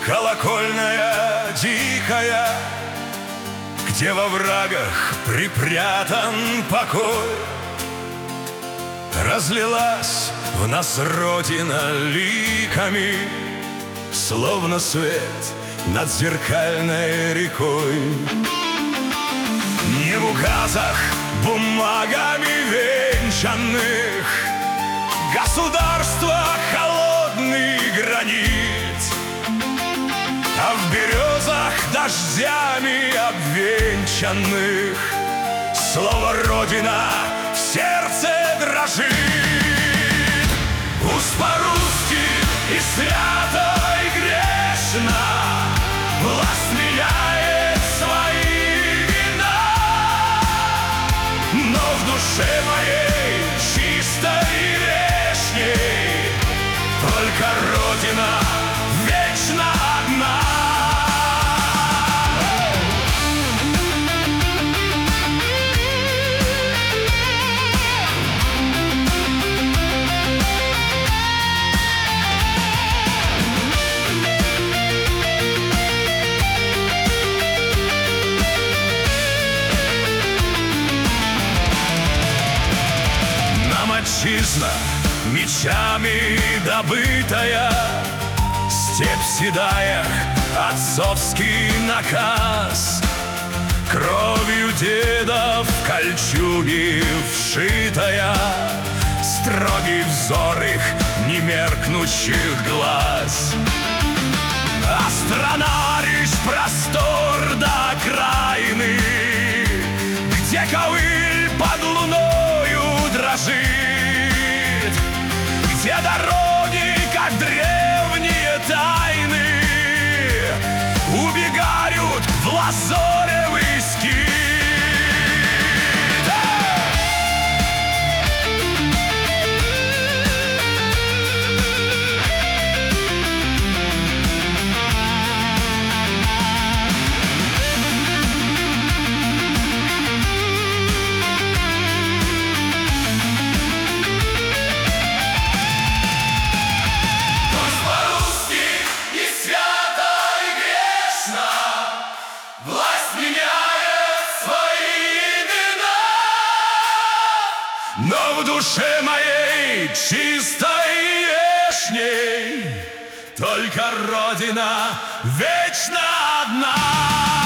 колокольная дикая, где во врагах припрятан покой. Разлилась в нас Родина ликами, словно свет над зеркальной рекой. Не в указах бумагами венчанных государства холодный гранит, а в березах дождями обвенчанных слово «Родина» в сердце дрожит. Уж по-русски и свято, и грешно власть меняет свои имена, но в душе моей чистой и вешней только Родина вечно одна. Отчизна, мечами добытая, степь седая, отцовский наказ, кровью дедов кольчуги вшитая, строгий взор их немеркнущих глаз. А страна лишь простор до окраины, где ковыль под луною дрожит, где дороги, как древние тайны, убегают в лазоревый скит. Но в душе моей чистой и вешней только Родина вечно одна.